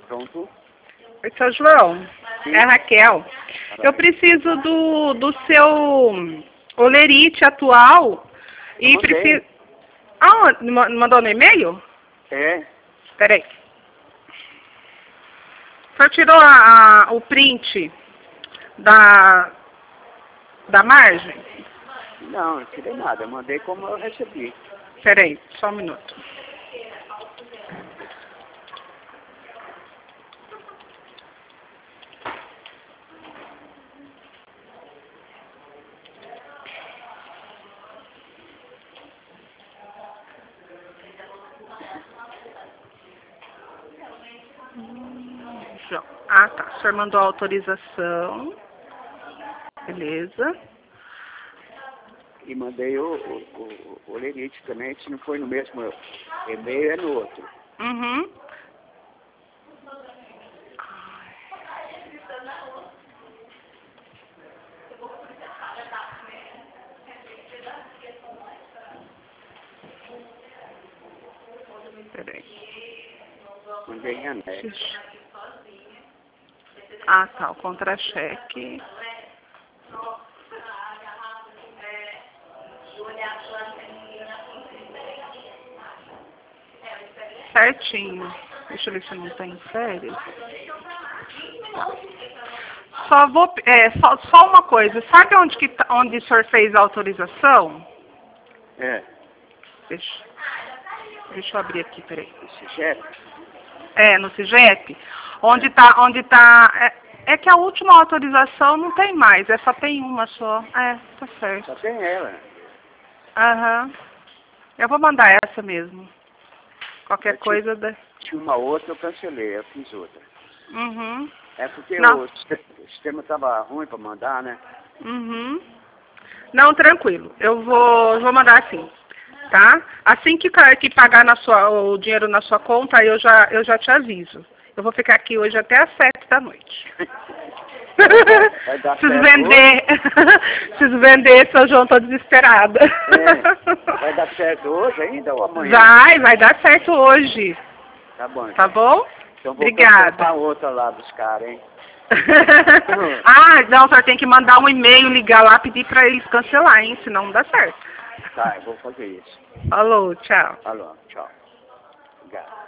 Pronto? Oi, seu João. Sim. É a Raquel. Eu preciso do seu olerite atual e mandei. preciso... Ah, mandou no e-mail? É. Peraí. O senhor tirou o print da margem? Não tirei nada. Eu mandei como eu recebi. Peraí, só um minuto. João. Ah, tá. O senhor mandou a autorização. Beleza. E mandei o olerite também. Se não foi no mesmo e-mail, é no outro. Uhum. Peraí. Mandei em anexo. Ah, tá. O contra-cheque. Certinho. Deixa eu ver se não tá em férias. Só vou... só uma coisa. Sabe onde o senhor fez a autorização? É. Deixa eu abrir aqui, peraí. Esse chefe? No CIGEP? Onde tá... É que a última autorização não tem mais. Só tem uma só. Tá certo. Só tem ela. Aham. Eu vou mandar essa mesmo. Qualquer coisa... Tinha uma outra, eu cancelei. Eu fiz outra. Uhum. É porque Não. o sistema estava ruim para mandar, né? Uhum. Não, tranquilo. Eu vou mandar assim, tá? Assim que pagar o dinheiro na sua conta, eu já te aviso. Eu vou ficar aqui hoje até às 7 da noite. Vai dar Preciso certo vender. Preciso vender, seu João, tô desesperada. Vai dar certo hoje ainda ou amanhã? Vai dar certo hoje. Tá bom. Então. Tá bom? Então vou Obrigada. a outra lá dos caras, hein? Não, o senhor tem que mandar um e-mail, ligar lá, pedir pra eles cancelar, hein? Senão não dá certo. Tá, eu vou fazer isso. Falou, tchau. Alô, tchau. Obrigado.